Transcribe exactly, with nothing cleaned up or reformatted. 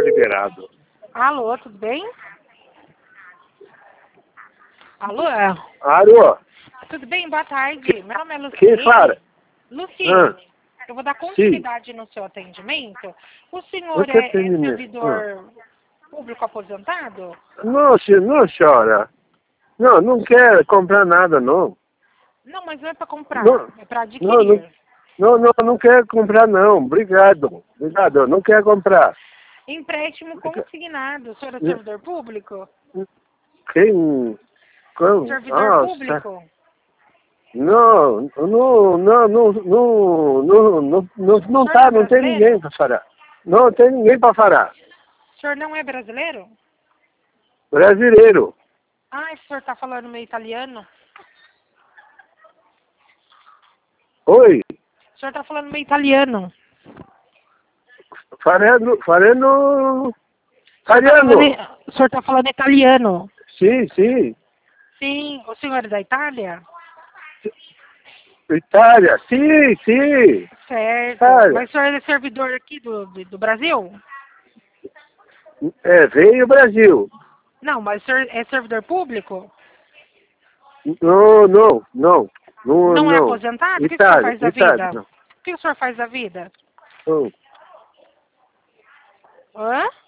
liberado. Alô, tudo bem? Alô? Alô? Tudo bem? Boa tarde. Meu nome é Luciene. Quem fala? Luciene, Ah, eu vou dar continuidade no seu atendimento. O senhor que é, é atendimento? servidor público aposentado? Não, senhor, não, senhora. Não, não quer comprar nada, não. Não, mas não é para comprar, Não, é para não, adquirir. não, não, não, não quer comprar, não. Obrigado. Obrigado, não quer comprar. Empréstimo consignado. O senhor é servidor público? Quem? Como? Servidor Nossa. público? Não, não, não, não, não, não, não, não, não O senhor tá, é não tem brasileiro? ninguém para falar. Não tem ninguém para falar. O senhor não é brasileiro? Brasileiro. Ah, o senhor está falando meio italiano? Oi, O senhor está falando meio italiano. falando, falando, O senhor está falando, italiano. o senhor tá falando italiano? Sim, sim. Sim. O senhor é da Itália? Itália, sim, sim. Certo. Itália. Mas o senhor é servidor aqui do, do, do Brasil? É, veio o Brasil. Não, mas o senhor é servidor público? Não, não, não. Não, Não é não. aposentado? O que, que o senhor Itália, faz da Itália, vida? não. O que o senhor faz da vida? Não. Hã?